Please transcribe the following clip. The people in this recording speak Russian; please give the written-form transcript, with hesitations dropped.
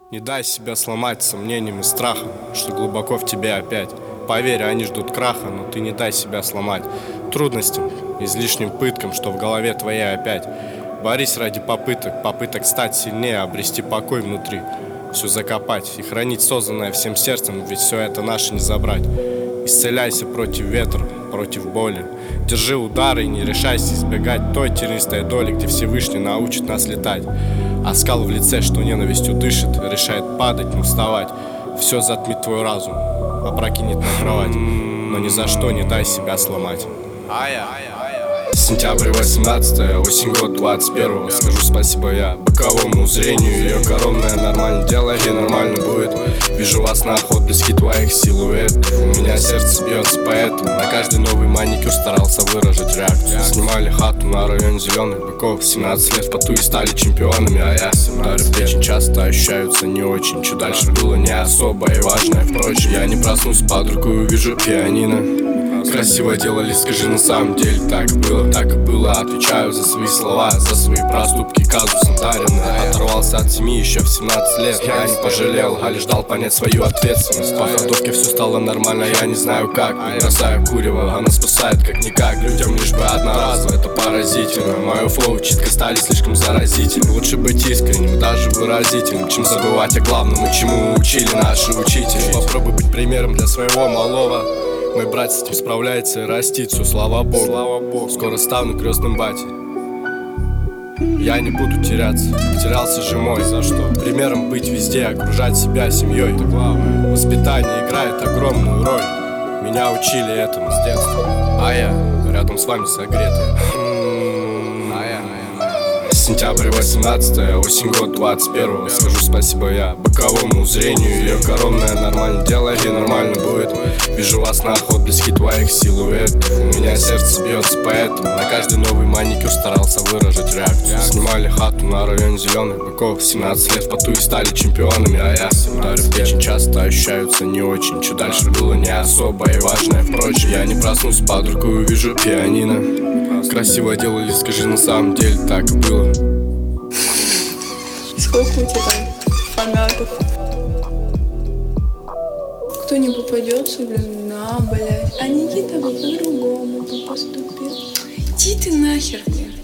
Не дай себя сломать сомнением и страхом, что глубоко в тебе опять. Поверь, они ждут краха, но ты не дай себя сломать трудностям, излишним пыткам, что в голове твоей опять. Борись ради попыток стать сильнее, обрести покой внутри, все закопать и хранить созданное всем сердцем, ведь все это наше не забрать. Исцеляйся против ветра, против боли. Держи удары и не решайся избегать той тернистой доли, где Всевышний научит нас летать. А скал в лице, что ненавистью дышит, решает падать, не вставать. Все затмит твой разум, опрокинет на кровать, но ни за что не дай себя сломать. Сентябрь 18-е, осень год 21-го. Скажу спасибо я боковому зрению. Ее коронное нормально делали, нормально будет. Вижу во снах отблески твоих силуэтов. У меня сердце бьется поэтому. На каждый новый маникюр старался выражать реакцию. Снимали хату на районе Зеленых быков. 17 лет в поту и стали чемпионами. А я удары в печень часто ощущаются не очень. Что дальше было не особо и важное. Впрочем, я не проснусь под руку и увижу пианино. Красиво делали, скажи, на самом деле так и было. Отвечаю за свои слова, за свои проступки, казус Сандарина. Оторвался от семьи еще в 17 лет. Я не пожалел, а лишь дал понять свою ответственность. По фартовке все стало нормально, я не знаю как. Бросаю курево, она спасает как никак. Людям лишь бы одноразово, это поразительно. Мое флоу читка стали слишком заразительны. Лучше быть искренним, даже выразительным, чем забывать о главном и чему учили наши учители. Попробуй быть примером для своего малого. Мой брат с этим справляется и растит все, слава Богу. Скоро стану крестным батей. Я не буду теряться, потерялся же мой. За что? Примером быть везде, окружать себя семьей. Это главное. Воспитание играет огромную роль. Меня учили этому с детства. А я рядом с вами согретый. Сентябрь 18-е, осень год 21-го. Скажу спасибо я боковому зрению. Ее коронное нормально делали, нормально будет. Вижу во снах отблески твоих силуэтов. У меня сердце бьется поэтому. На каждый новый маникюр старался выражать реакцию. Снимали хату на районе Зеленых быков. 17 лет в поту и стали чемпионами. А я удары в печень часто ощущаются не очень. Что дальше было не особо и важное. Впрочем, я не проснусь под руку и увижу пианино. Красиво делали, скажи, на самом деле так и было. Сколько у тебя там фанатов? Кто не попадется, блин, на, блядь. А Никита бы по-другому бы поступил. Иди ты нахер, блин.